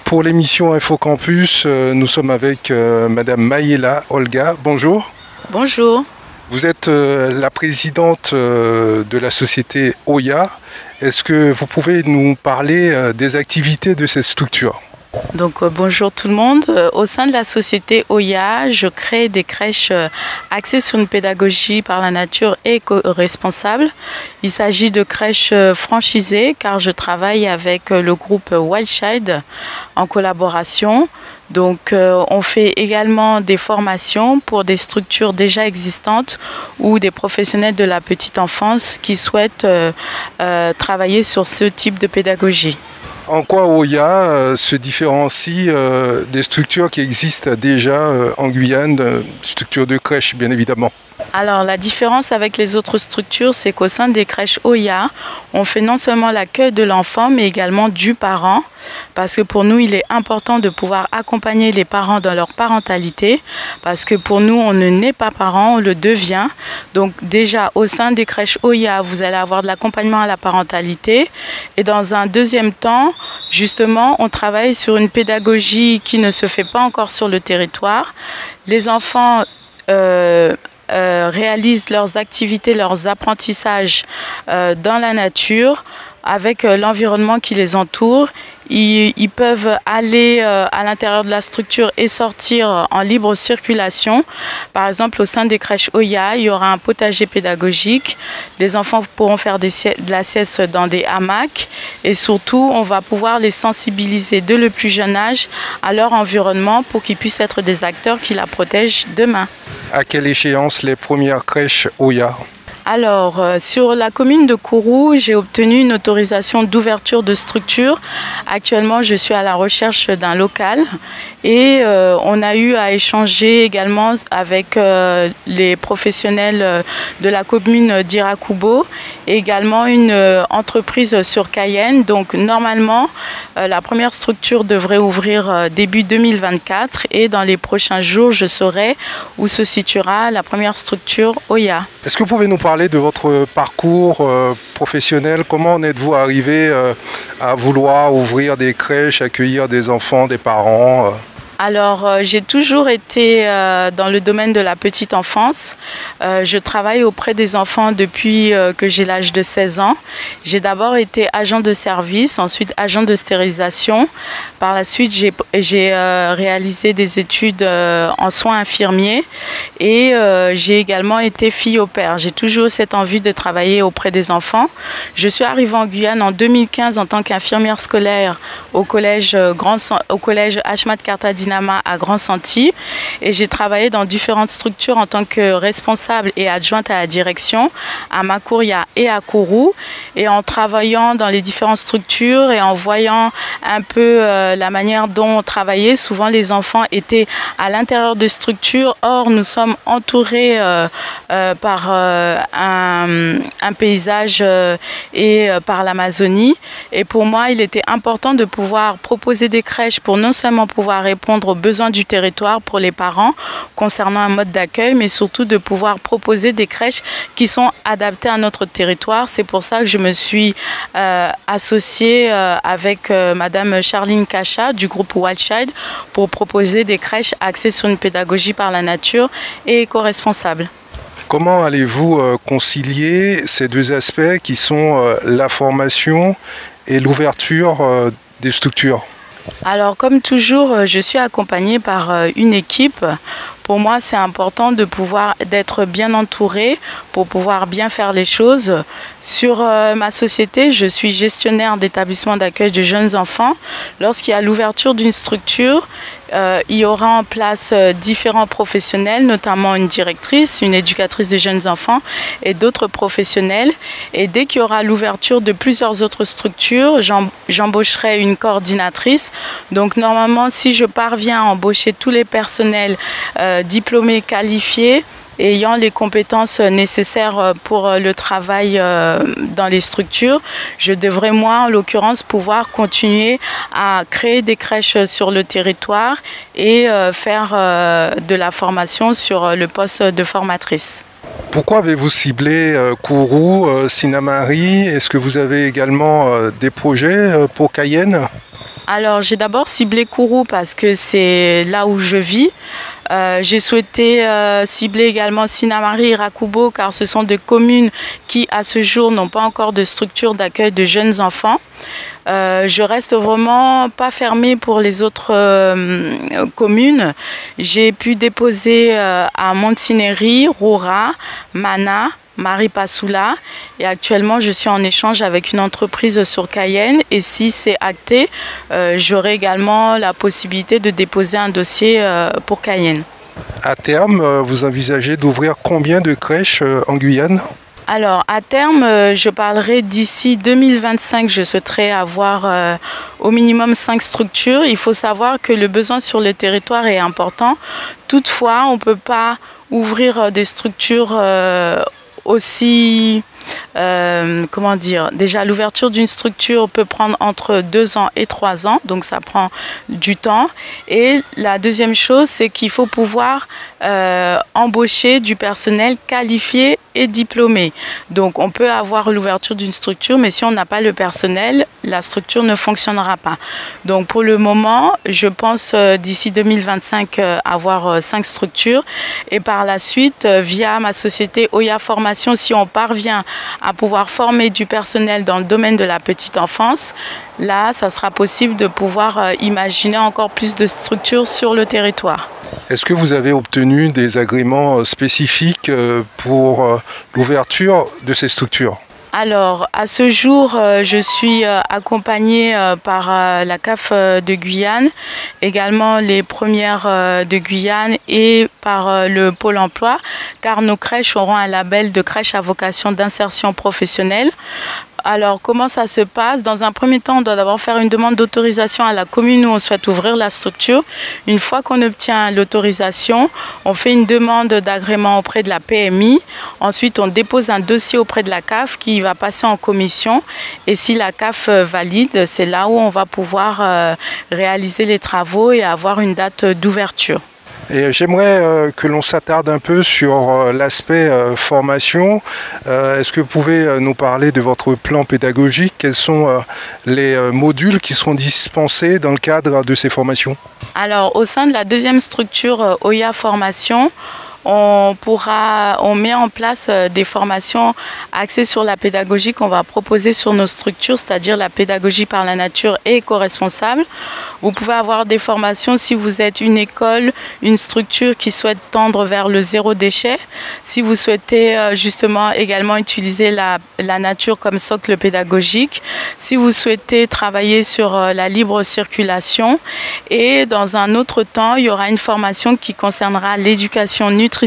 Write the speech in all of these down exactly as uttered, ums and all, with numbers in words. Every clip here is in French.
Pour l'émission InfoCampus, euh, nous sommes avec euh, Madame Mayela Olga. Bonjour. Bonjour. Vous êtes euh, la présidente euh, de la société Oya. Est-ce que vous pouvez nous parler euh, des activités de cette structure ? Donc euh, bonjour tout le monde. Euh, au sein de la société Oya, je crée des crèches euh, axées sur une pédagogie par la nature et éco-responsable. Il s'agit de crèches euh, franchisées car je travaille avec euh, le groupe Wild Child en collaboration. Donc euh, on fait également des formations pour des structures déjà existantes ou des professionnels de la petite enfance qui souhaitent euh, euh, travailler sur ce type de pédagogie. En quoi Oya euh, se différencie euh, des structures qui existent déjà euh, en Guyane, euh, structures de crèche bien évidemment? Alors la différence avec les autres structures, c'est qu'au sein des crèches Oya, on fait non seulement l'accueil de l'enfant, mais également du parent, parce que pour nous, il est important de pouvoir accompagner les parents dans leur parentalité, parce que pour nous, on ne naît pas parent, on le devient. Donc déjà, au sein des crèches Oya, vous allez avoir de l'accompagnement à la parentalité. Et dans un deuxième temps, justement, on travaille sur une pédagogie qui ne se fait pas encore sur le territoire. Les enfants... Euh, Euh, réalisent leurs activités, leurs apprentissages euh, dans la nature avec euh, l'environnement qui les entoure. Ils, ils peuvent aller euh, à l'intérieur de la structure et sortir en libre circulation. Par exemple, au sein des crèches Oya, il y aura un potager pédagogique. Les enfants pourront faire des si- de la sieste dans des hamacs. Et surtout, on va pouvoir les sensibiliser dès le plus jeune âge à leur environnement pour qu'ils puissent être des acteurs qui la protègent demain. À quelle échéance les premières crèches Oya ? Alors, euh, sur la commune de Kourou, j'ai obtenu une autorisation d'ouverture de structure. Actuellement, je suis à la recherche d'un local et euh, on a eu à échanger également avec euh, les professionnels euh, de la commune d'Irakubo et également une euh, entreprise sur Cayenne. Donc, normalement, euh, la première structure devrait ouvrir euh, début deux mille vingt-quatre et dans les prochains jours, je saurai où se situera la première structure Oya. Est-ce que vous pouvez nous parler de votre parcours euh, professionnel? Comment en êtes-vous arrivé euh, à vouloir ouvrir des crèches, accueillir des enfants, des parents euh Alors, euh, j'ai toujours été euh, dans le domaine de la petite enfance. Euh, je travaille auprès des enfants depuis euh, que j'ai l'âge de seize ans. J'ai d'abord été agent de service, ensuite agent de stérilisation. Par la suite, j'ai, j'ai euh, réalisé des études euh, en soins infirmiers et euh, j'ai également été fille au père. J'ai toujours cette envie de travailler auprès des enfants. Je suis arrivée en Guyane en deux mille quinze en tant qu'infirmière scolaire au collège, euh, Grand, au collège Achmat Kartadi à Grand Senti et j'ai travaillé dans différentes structures en tant que responsable et adjointe à la direction à Makuria et à Kourou, et en travaillant dans les différentes structures et en voyant un peu euh, la manière dont on travaillait, souvent les enfants étaient à l'intérieur de structures. Or nous sommes entourés euh, euh, par euh, un, un paysage euh, et euh, par l'Amazonie, et pour moi il était important de pouvoir proposer des crèches pour non seulement pouvoir répondre aux besoins du territoire pour les parents concernant un mode d'accueil, mais surtout de pouvoir proposer des crèches qui sont adaptées à notre territoire. C'est pour ça que je me suis euh, associée euh, avec euh, Madame Charline Kacha du groupe Wild Child pour proposer des crèches axées sur une pédagogie par la nature et éco-responsable. Comment allez-vous euh, concilier ces deux aspects qui sont euh, la formation et l'ouverture euh, des structures ? Alors, comme toujours, je suis accompagnée par une équipe. Pour moi, c'est important de pouvoir d'être bien entourée pour pouvoir bien faire les choses. Sur euh, ma société, je suis gestionnaire d'établissement d'accueil de jeunes enfants. Lorsqu'il y a l'ouverture d'une structure, euh, il y aura en place euh, différents professionnels, notamment une directrice, une éducatrice de jeunes enfants et d'autres professionnels. Et dès qu'il y aura l'ouverture de plusieurs autres structures, j'em- j'embaucherai une coordinatrice. Donc normalement, si je parviens à embaucher tous les personnels euh, diplômés, qualifiés, ayant les compétences nécessaires pour le travail dans les structures, je devrais, moi, en l'occurrence, pouvoir continuer à créer des crèches sur le territoire et faire de la formation sur le poste de formatrice. Pourquoi avez-vous ciblé euh, Kourou, euh, Sinamari? Est-ce que vous avez également euh, des projets euh, pour Cayenne? Alors, j'ai d'abord ciblé Kourou parce que c'est là où je vis. Euh, j'ai souhaité euh, cibler également Sinamari et Rakubo car ce sont des communes qui, à ce jour, n'ont pas encore de structure d'accueil de jeunes enfants. Euh, je reste vraiment pas fermée pour les autres euh, communes. J'ai pu déposer euh, à Montineri, Roura, Mana, Maripasoula et actuellement je suis en échange avec une entreprise sur Cayenne et si c'est acté, euh, j'aurai également la possibilité de déposer un dossier euh, pour Cayenne. À terme, vous envisagez d'ouvrir combien de crèches en Guyane ? Alors, à terme, euh, je parlerai d'ici deux mille vingt-cinq, je souhaiterais avoir euh, au minimum cinq structures. Il faut savoir que le besoin sur le territoire est important. Toutefois, on ne peut pas ouvrir des structures euh, aussi, euh, comment dire, déjà l'ouverture d'une structure peut prendre entre deux ans et trois ans, donc ça prend du temps. Et la deuxième chose, c'est qu'il faut pouvoir euh, embaucher du personnel qualifié et diplômé. Donc on peut avoir l'ouverture d'une structure, mais si on n'a pas le personnel, la structure ne fonctionnera pas. Donc pour le moment, je pense euh, d'ici deux mille vingt-cinq euh, avoir euh, cinq structures et par la suite, euh, via ma société Oya Formation, si on parvient à pouvoir former du personnel dans le domaine de la petite enfance, là, ça sera possible de pouvoir euh, imaginer encore plus de structures sur le territoire. Est-ce que vous avez obtenu des agréments spécifiques pour l'ouverture de ces structures ? Alors, à ce jour, euh, je suis euh, accompagnée euh, par euh, la C A F euh, de Guyane, également les premières euh, de Guyane et par euh, le Pôle emploi, car nos crèches auront un label de crèche à vocation d'insertion professionnelle. Alors, comment ça se passe? Dans un premier temps, on doit d'abord faire une demande d'autorisation à la commune où on souhaite ouvrir la structure. Une fois qu'on obtient l'autorisation, on fait une demande d'agrément auprès de la P M I. Ensuite, on dépose un dossier auprès de la C A F qui va passer en commission. Et si la C A F valide, c'est là où on va pouvoir euh, réaliser les travaux et avoir une date d'ouverture. Et j'aimerais euh, que l'on s'attarde un peu sur euh, l'aspect euh, formation. Euh, est-ce que vous pouvez euh, nous parler de votre plan pédagogique? Quels sont euh, les euh, modules qui seront dispensés dans le cadre de ces formations? Alors, au sein de la deuxième structure euh, Oya Formation, on pourra, on met en place des formations axées sur la pédagogie qu'on va proposer sur nos structures, c'est-à-dire la pédagogie par la nature et éco-responsable. Vous pouvez avoir des formations si vous êtes une école, une structure qui souhaite tendre vers le zéro déchet. Si vous souhaitez justement également utiliser la, la nature comme socle pédagogique. Si vous souhaitez travailler sur la libre circulation. Et dans un autre temps, il y aura une formation qui concernera l'éducation nutritionnelle.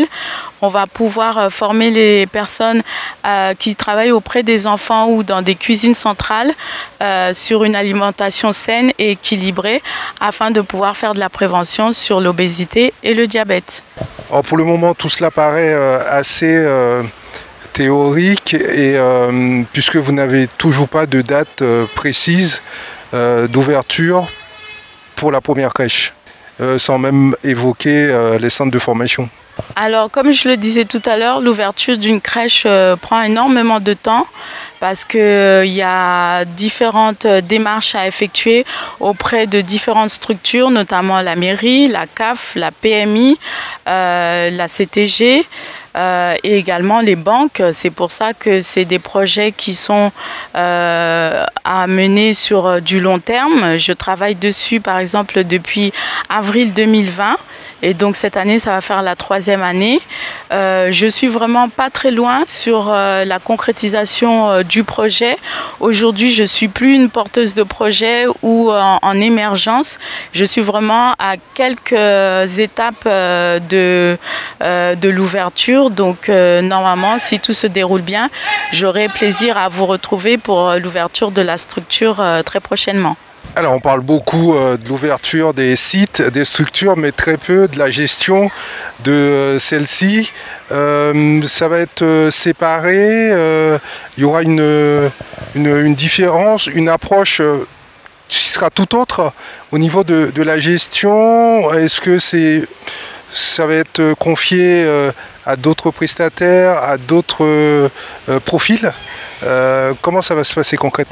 On va pouvoir former les personnes euh, qui travaillent auprès des enfants ou dans des cuisines centrales euh, sur une alimentation saine et équilibrée afin de pouvoir faire de la prévention sur l'obésité et le diabète. Alors pour le moment, tout cela paraît euh, assez euh, théorique et euh, puisque vous n'avez toujours pas de date euh, précise euh, d'ouverture pour la première crèche. Euh, sans même évoquer euh, les centres de formation. Alors, comme je le disais tout à l'heure, l'ouverture d'une crèche euh, prend énormément de temps parce qu'il euh, y a différentes démarches à effectuer auprès de différentes structures, notamment la mairie, la C A F, la P M I, euh, la C T G. Euh, et également les banques. C'est pour ça que c'est des projets qui sont euh, à mener sur euh, du long terme. Je travaille dessus par exemple depuis avril deux mille vingt et donc cette année ça va faire la troisième année. Euh, je suis vraiment pas très loin sur euh, la concrétisation euh, du projet. Aujourd'hui je suis plus une porteuse de projet ou en, en émergence. Je suis vraiment à quelques étapes euh, de, euh, de l'ouverture. Donc euh, normalement, si tout se déroule bien, j'aurai plaisir à vous retrouver pour l'ouverture de la structure euh, très prochainement. Alors on parle beaucoup euh, de l'ouverture des sites, des structures, mais très peu de la gestion de euh, celles-ci. Euh, ça va être euh, séparé, euh, il y aura une, une, une différence, une approche euh, qui sera tout autre au niveau de, de la gestion. Est-ce que c'est... ça va être confié euh, à d'autres prestataires, à d'autres euh, profils. Euh, comment ça va se passer concrètement?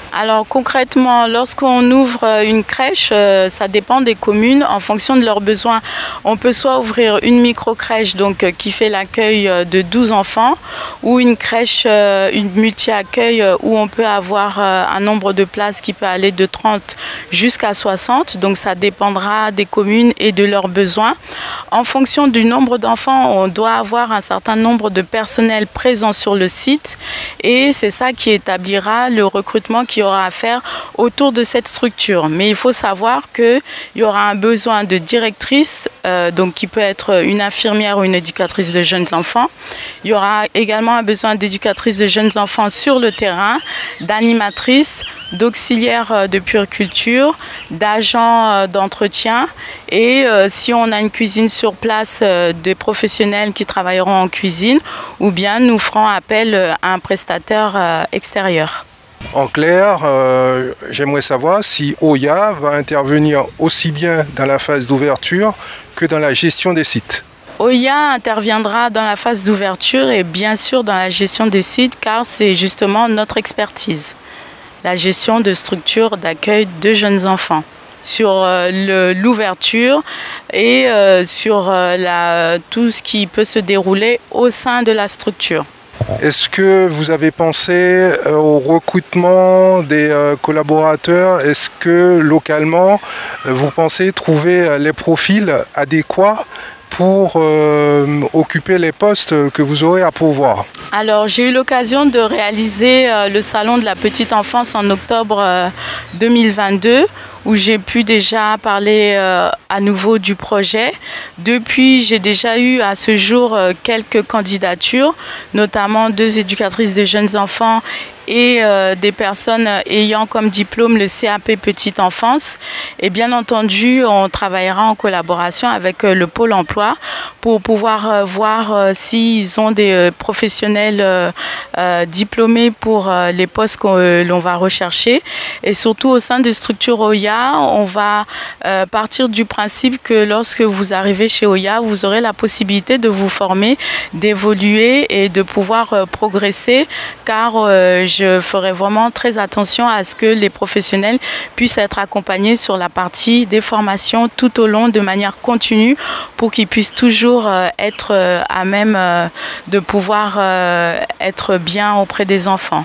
Alors concrètement, lorsqu'on ouvre une crèche, euh, ça dépend des communes. En fonction de leurs besoins, on peut soit ouvrir une micro-crèche donc, euh, qui fait l'accueil de douze enfants ou une crèche, euh, une multi-accueil euh, où on peut avoir euh, un nombre de places qui peut aller de trente jusqu'à soixante. Donc ça dépendra des communes et de leurs besoins. En fonction du nombre d'enfants, on doit avoir un certain nombre de personnels présents sur le site et c'est ça qui établira le recrutement qui aura à faire autour de cette structure. Mais il faut savoir qu'il y aura un besoin de directrice, euh, donc qui peut être une infirmière ou une éducatrice de jeunes enfants. Il y aura également un besoin d'éducatrice de jeunes enfants sur le terrain, d'animatrices, d'auxiliaires de puériculture, d'agents d'entretien et euh, si on a une cuisine sur place, euh, des professionnels qui travailleront en cuisine ou bien nous ferons appel à un prestataire euh, extérieur. En clair, euh, j'aimerais savoir si Oya va intervenir aussi bien dans la phase d'ouverture que dans la gestion des sites. Oya interviendra dans la phase d'ouverture et bien sûr dans la gestion des sites car c'est justement notre expertise. La gestion de structures d'accueil de jeunes enfants sur euh, l'ouverture et euh, sur euh, la, tout ce qui peut se dérouler au sein de la structure. Est-ce que vous avez pensé au recrutement des collaborateurs? Est-ce que localement, vous pensez trouver les profils adéquats pour euh, occuper les postes que vous aurez à pourvoir? Alors, j'ai eu l'occasion de réaliser euh, le salon de la petite enfance en octobre euh, deux mille vingt-deux où j'ai pu déjà parler euh, à nouveau du projet. Depuis, j'ai déjà eu à ce jour euh, quelques candidatures, notamment deux éducatrices de jeunes enfants et euh, des personnes ayant comme diplôme le C A P Petite Enfance. Et bien entendu, on travaillera en collaboration avec euh, le Pôle emploi pour pouvoir euh, voir euh, s'ils ont des euh, professionnels euh, euh, diplômés pour euh, les postes que euh, l'on va rechercher. Et surtout au sein de structure Oya, on va euh, partir du principe que lorsque vous arrivez chez Oya, vous aurez la possibilité de vous former, d'évoluer et de pouvoir euh, progresser car euh, je ferai vraiment très attention à ce que les professionnels puissent être accompagnés sur la partie des formations tout au long de manière continue pour qu'ils puissent toujours euh, être euh, à même euh, de pouvoir euh, être bien auprès des enfants.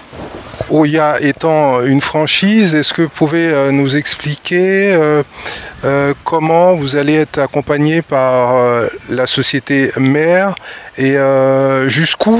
Oya étant une franchise, est-ce que vous pouvez euh, nous expliquer euh, euh, comment vous allez être accompagné par euh, la société mère et euh, jusqu'où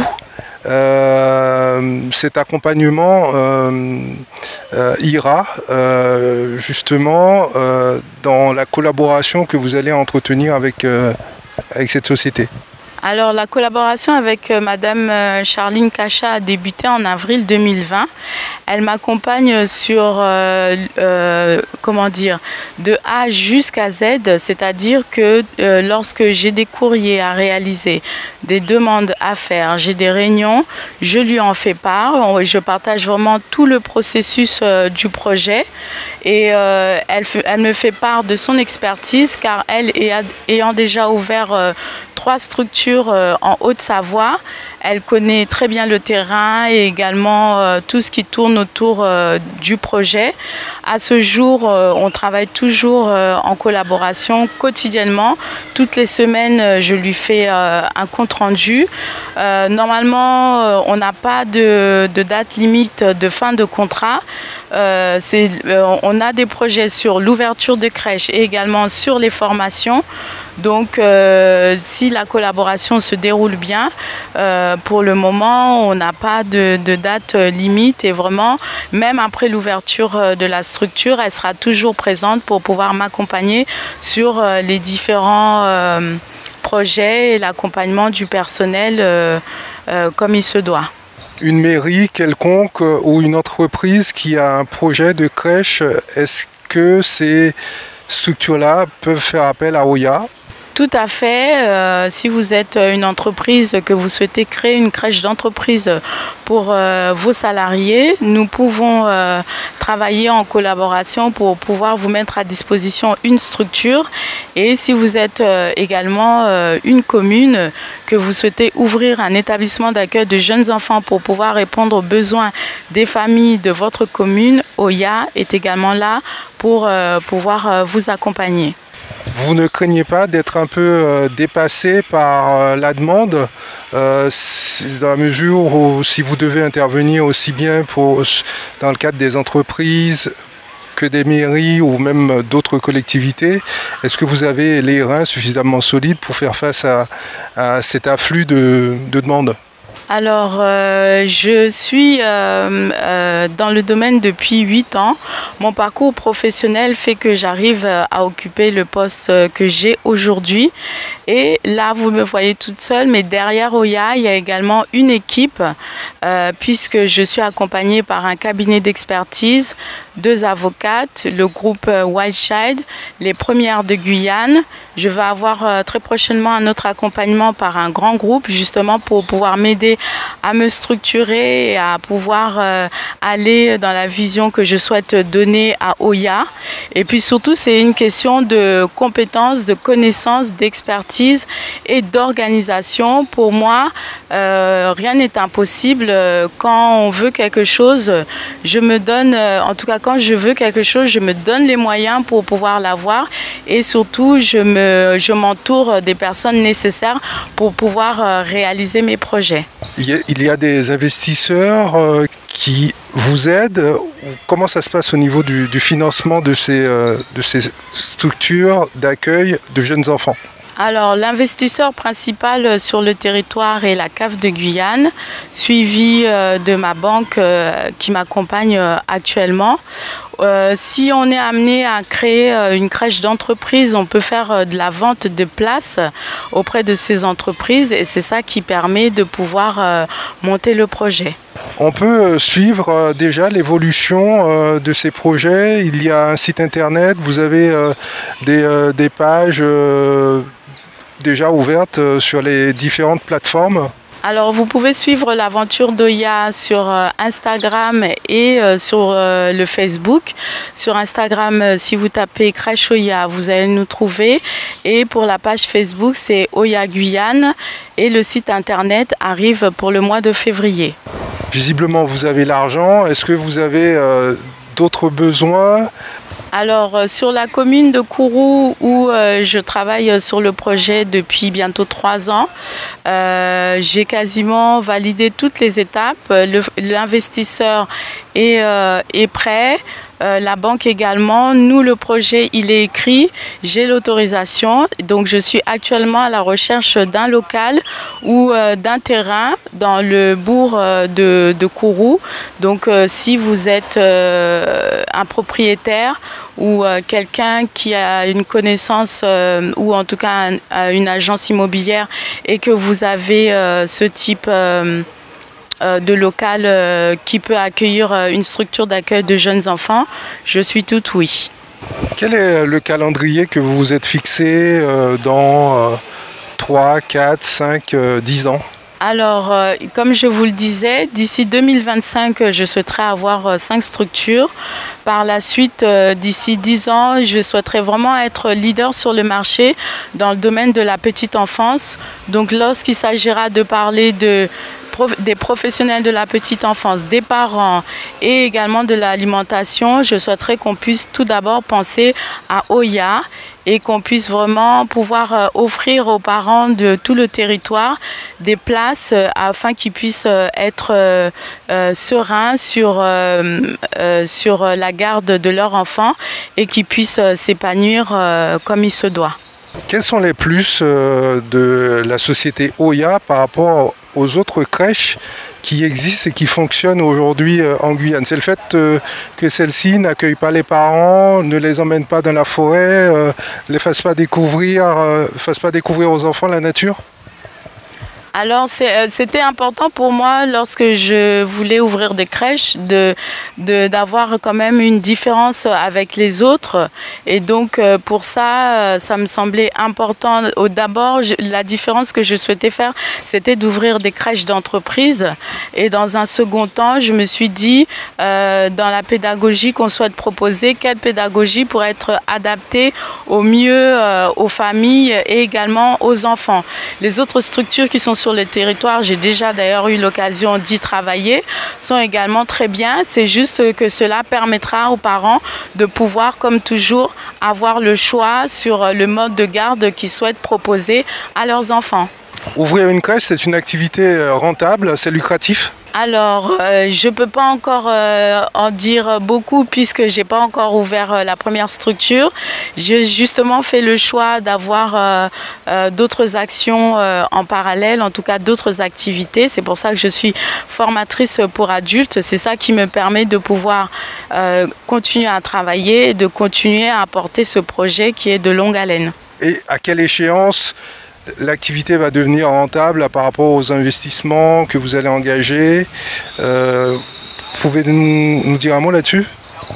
Euh, cet accompagnement euh, euh, ira euh, justement euh, dans la collaboration que vous allez entretenir avec, euh, avec cette société? Alors la collaboration avec euh, Madame euh, Charline Cacha a débuté en avril deux mille vingt. Elle m'accompagne sur, euh, euh, comment dire, de A jusqu'à Z, c'est-à-dire que euh, lorsque j'ai des courriers à réaliser, des demandes à faire, j'ai des réunions, je lui en fais part, je partage vraiment tout le processus euh, du projet et euh, elle, elle me fait part de son expertise car elle, ayant déjà ouvert euh, trois structures euh, en Haute-Savoie, elle connaît très bien le terrain et également euh, tout ce qui tourne autour euh, du projet. À ce jour, euh, on travaille toujours euh, en collaboration quotidiennement. Toutes les semaines, euh, je lui fais euh, un compte rendu. Euh, normalement, euh, on n'a pas de, de date limite de fin de contrat. Euh, c'est, euh, on a des projets sur l'ouverture de crèches et également sur les formations. Donc, euh, si la collaboration se déroule bien, euh, pour le moment, on n'a pas de, de date limite et vraiment, même après l'ouverture de la structure, elle sera toujours présente pour pouvoir m'accompagner sur euh, les différents euh, projets et l'accompagnement du personnel euh, euh, comme il se doit. Une mairie quelconque ou une entreprise qui a un projet de crèche, est-ce que ces structures-là peuvent faire appel à Oya? Tout à fait. Euh, si vous êtes une entreprise, que vous souhaitez créer une crèche d'entreprise pour euh, vos salariés, nous pouvons euh, travailler en collaboration pour pouvoir vous mettre à disposition une structure. Et si vous êtes euh, également euh, une commune, que vous souhaitez ouvrir un établissement d'accueil de jeunes enfants pour pouvoir répondre aux besoins des familles de votre commune, Oya est également là pour euh, pouvoir euh, vous accompagner. Vous ne craignez pas d'être un peu euh, dépassé par euh, la demande, euh, dans la mesure où si vous devez intervenir aussi bien pour, dans le cadre des entreprises que des mairies ou même d'autres collectivités, est-ce que vous avez les reins suffisamment solides pour faire face à, à cet afflux de, de demandes ? Alors, euh, je suis euh, euh, dans le domaine depuis huit ans. Mon parcours professionnel fait que j'arrive à occuper le poste que j'ai aujourd'hui. Et là, vous me voyez toute seule, mais derrière Oya, il y a également une équipe, euh, puisque je suis accompagnée par un cabinet d'expertise, deux avocates, le groupe Wild Child, les premières de Guyane. Je vais avoir euh, très prochainement un autre accompagnement par un grand groupe, justement pour pouvoir m'aider à me structurer et à pouvoir euh, aller dans la vision que je souhaite donner à Oya. Et puis surtout, c'est une question de compétences, de connaissances, d'expertise et d'organisation. Pour moi, euh, rien n'est impossible. Quand on veut quelque chose, je me donne, en tout cas quand je veux quelque chose, je me donne les moyens pour pouvoir l'avoir. Et surtout, je me, je m'entoure des personnes nécessaires pour pouvoir réaliser mes projets. Il y a, il y a des investisseurs euh, qui vous aident. Comment ça se passe au niveau du, du financement de ces, euh, de ces structures d'accueil de jeunes enfants ? Alors, l'investisseur principal sur le territoire est la C A F de Guyane, suivi euh, de ma banque euh, qui m'accompagne euh, actuellement. Euh, si on est amené à créer euh, une crèche d'entreprise, on peut faire euh, de la vente de places auprès de ces entreprises et c'est ça qui permet de pouvoir euh, monter le projet. On peut suivre euh, déjà l'évolution euh, de ces projets. Il y a un site internet, vous avez euh, des, euh, des pages euh, déjà ouvertes euh, sur les différentes plateformes. Alors, vous pouvez suivre l'aventure d'Oya sur euh, Instagram et euh, sur euh, le Facebook. Sur Instagram, euh, si vous tapez Crèche Oya, vous allez nous trouver. Et pour la page Facebook, c'est Oya Guyane. Et le site internet arrive pour le mois de février. Visiblement, vous avez l'argent. Est-ce que vous avez euh, d'autres besoins ? Alors, euh, sur la commune de Kourou, où euh, je travaille sur le projet depuis bientôt trois ans, euh, j'ai quasiment validé toutes les étapes. Le, l'investisseur est, euh, est prêt. Euh, la banque également. Nous, le projet, il est écrit. J'ai l'autorisation. Donc, je suis actuellement à la recherche d'un local ou euh, d'un terrain dans le bourg euh, de, de Kourou. Donc, euh, si vous êtes euh, un propriétaire ou euh, quelqu'un qui a une connaissance euh, ou en tout cas un, une agence immobilière et que vous avez euh, ce type euh, de local euh, qui peut accueillir euh, une structure d'accueil de jeunes enfants, je suis toute oui. Quel est le calendrier que vous vous êtes fixé euh, dans euh, trois, quatre, cinq, dix ans ? Alors, euh, comme je vous le disais, d'ici deux mille vingt-cinq, je souhaiterais avoir euh, cinq structures. Par la suite, euh, d'ici dix ans, je souhaiterais vraiment être leader sur le marché dans le domaine de la petite enfance. Donc, lorsqu'il s'agira de parler de des professionnels de la petite enfance, des parents et également de l'alimentation, je souhaiterais qu'on puisse tout d'abord penser à Oya et qu'on puisse vraiment pouvoir offrir aux parents de tout le territoire des places afin qu'ils puissent être euh, euh, sereins sur, euh, euh, sur la garde de leur enfant et qu'ils puissent s'épanouir euh, comme il se doit. Quels sont les plus euh, de la société Oya par rapport aux autres crèches qui existent et qui fonctionnent aujourd'hui euh, en Guyane? C'est le fait euh, que celles-ci n'accueillent pas les parents, ne les emmènent pas dans la forêt, euh, ne les fassent pas découvrir, euh, fassent pas découvrir aux enfants la nature? Alors, c'était important pour moi lorsque je voulais ouvrir des crèches de, de, d'avoir quand même une différence avec les autres. Et donc, pour ça, ça me semblait important. D'abord, la différence que je souhaitais faire, c'était d'ouvrir des crèches d'entreprise. Et dans un second temps, je me suis dit, euh, dans la pédagogie qu'on souhaite proposer, quelle pédagogie pourrait être adaptée au mieux euh, aux familles et également aux enfants. Les autres structures qui sont sur le territoire, j'ai déjà d'ailleurs eu l'occasion d'y travailler, sont également très bien. C'est juste que cela permettra aux parents de pouvoir, comme toujours, avoir le choix sur le mode de garde qu'ils souhaitent proposer à leurs enfants. Ouvrir une crèche, c'est une activité rentable, c'est lucratif ? Alors, euh, je ne peux pas encore euh, en dire beaucoup puisque je n'ai pas encore ouvert euh, la première structure. J'ai justement fait le choix d'avoir euh, euh, d'autres actions euh, en parallèle, en tout cas d'autres activités. C'est pour ça que je suis formatrice pour adultes. C'est ça qui me permet de pouvoir euh, continuer à travailler et de continuer à apporter ce projet qui est de longue haleine. Et à quelle échéance l'activité va devenir rentable par rapport aux investissements que vous allez engager? euh, Pouvez-vous nous dire un mot là-dessus?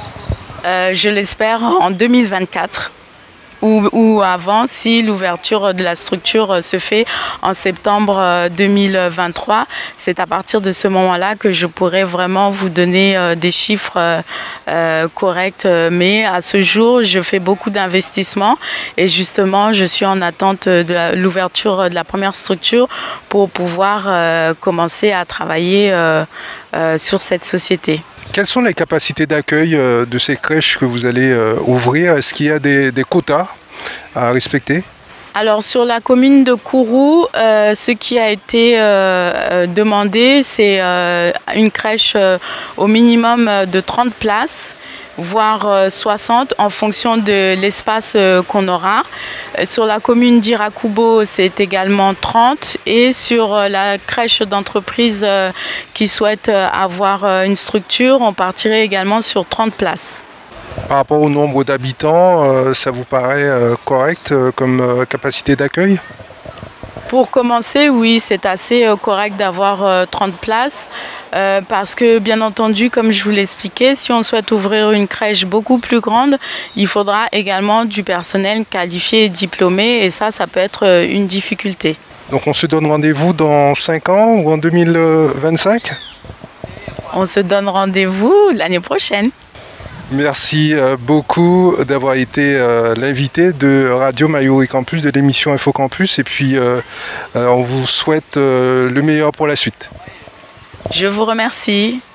euh, Je l'espère en deux mille vingt-quatre. Ou, ou avant, si l'ouverture de la structure se fait en septembre deux mille vingt-trois. C'est à partir de ce moment-là que je pourrais vraiment vous donner euh, des chiffres euh, euh, corrects. Mais à ce jour, je fais beaucoup d'investissements et justement, je suis en attente de l'ouverture de la première structure pour pouvoir euh, commencer à travailler euh, euh, sur cette société. Quelles sont les capacités d'accueil de ces crèches que vous allez ouvrir? Est-ce qu'il y a des, des quotas à respecter? Alors sur la commune de Kourou, euh, ce qui a été euh, demandé, c'est euh, une crèche euh, au minimum de trente places, voire soixante en fonction de l'espace qu'on aura. Sur la commune d'Irakubo, c'est également trente et sur la crèche d'entreprise qui souhaite avoir une structure, on partirait également sur trente places. Par rapport au nombre d'habitants, ça vous paraît correct comme capacité d'accueil ? Pour commencer, oui, c'est assez correct d'avoir trente places euh, parce que, bien entendu, comme je vous l'expliquais, si on souhaite ouvrir une crèche beaucoup plus grande, il faudra également du personnel qualifié et diplômé et ça, ça peut être une difficulté. Donc on se donne rendez-vous dans cinq ans ou en deux mille vingt-cinq ? On se donne rendez-vous l'année prochaine. Merci beaucoup d'avoir été euh, l'invité de Radio Mayuri Campus, de l'émission Info Campus. Et puis, euh, euh, on vous souhaite euh, le meilleur pour la suite. Je vous remercie.